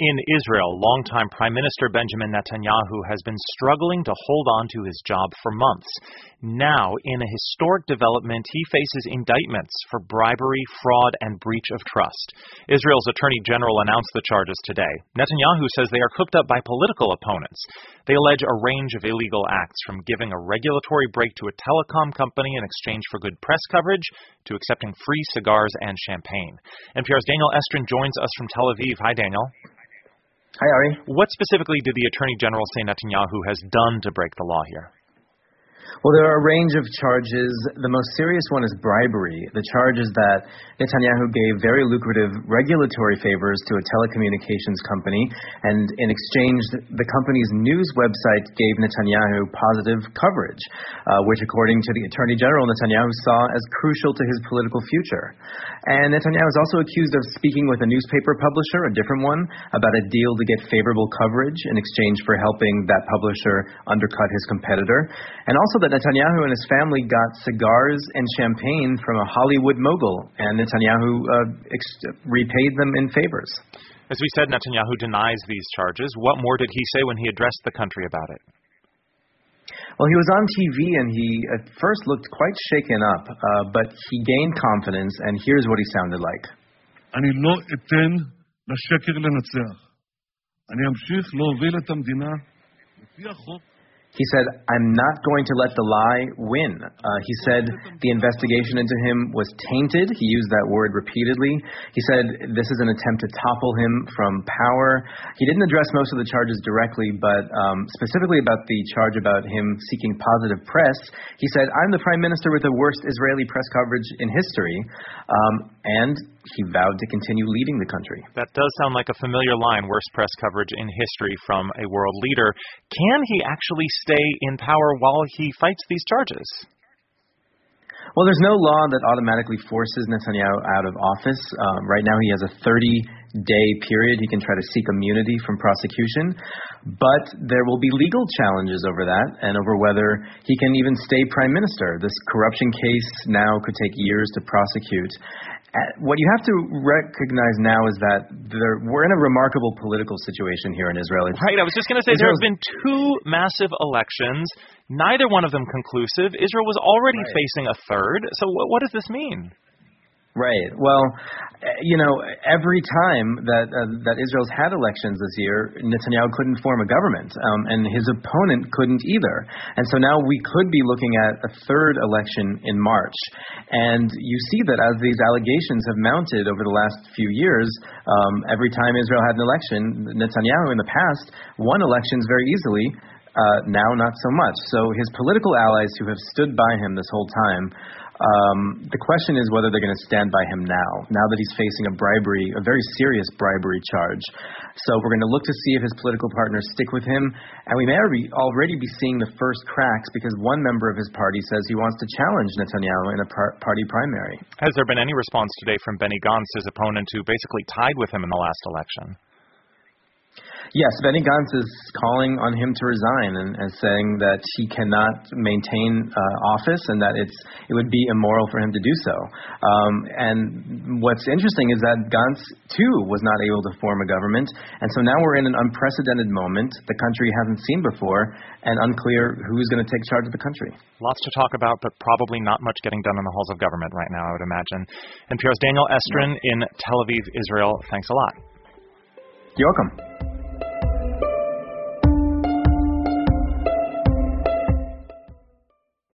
In Israel, longtime Prime Minister Benjamin Netanyahu has been struggling to hold on to his job for months. Now, in a historic development, he faces indictments for bribery, fraud, and breach of trust. Israel's Attorney General announced the charges today. Netanyahu says they are cooked up by political opponents. They allege a range of illegal acts, from giving a regulatory break to a telecom company in exchange for good press coverage, to accepting free cigars and champagne. NPR's Daniel Estrin joins us from Tel Aviv. Hi, Daniel. Hi, Ari. What specifically did the Attorney General say Netanyahu has done to break the law here? Well, there are a range of charges. The most serious one is bribery. The charge is that Netanyahu gave very lucrative regulatory favors to a telecommunications company, and in exchange, the company's news website gave Netanyahu positive coverage, which, according to the Attorney General, Netanyahu saw as crucial to his political future. And Netanyahu is also accused of speaking with a newspaper publisher, a different one, about a deal to get favorable coverage in exchange for helping that publisher undercut his competitor, and also that Netanyahu and his family got cigars and champagne from a Hollywood mogul, and Netanyahu repaid them in favors. As we said, Netanyahu denies these charges. What more did he say when he addressed the country about it? Well, he was on TV, and he at first looked quite shaken up, but he gained confidence, and here's what he sounded like. אני לא אתן לשקר לנצח. אני אמשיך להוביל את המדינה לפי החוק. He said, I'm not going to let the lie win. He said the investigation into him was tainted. He used that word repeatedly. He said this is an attempt to topple him from power. He didn't address most of the charges directly, but specifically about the charge about him seeking positive press, he said, I'm the prime minister with the worst Israeli press coverage in history, and he vowed to continue leading the country. That does sound like a familiar line, worst press coverage in history from a world leader. Can he actually stay in power while he fights these charges? Well, there's no law that automatically forces Netanyahu out of office. Right now he has a 30-day period. He can try to seek immunity from prosecution. But there will be legal challenges over that and over whether he can even stay prime minister. This corruption case now could take years to prosecute. What you have to recognize now is that we're in a remarkable political situation here in Israel. Right, I was just going to say there have been two massive elections, neither one of them conclusive. Israel was already facing a third, so what does this mean? Right. Well, every time that Israel's had elections this year, Netanyahu couldn't form a government, and his opponent couldn't either. And so now we could be looking at a third election in March. And you see that as these allegations have mounted over the last few years, every time Israel had an election, Netanyahu in the past won elections very easily. Now not so much. So his political allies who have stood by him this whole time, the question is whether they're going to stand by him now that he's facing a very serious bribery charge. So we're going to look to see if his political partners stick with him, and we may already be seeing the first cracks because one member of his party says he wants to challenge Netanyahu in a party primary. Has there been any response today from Benny Gantz, his opponent, who basically tied with him in the last election? Yes, Benny Gantz is calling on him to resign and saying that he cannot maintain office and that it would be immoral for him to do so. And what's interesting is that Gantz, too, was not able to form a government. And so now we're in an unprecedented moment the country hasn't seen before, and unclear who's going to take charge of the country. Lots to talk about, but probably not much getting done in the halls of government right now, I would imagine. NPR's Daniel Estrin in Tel Aviv, Israel. Thanks a lot. You're welcome.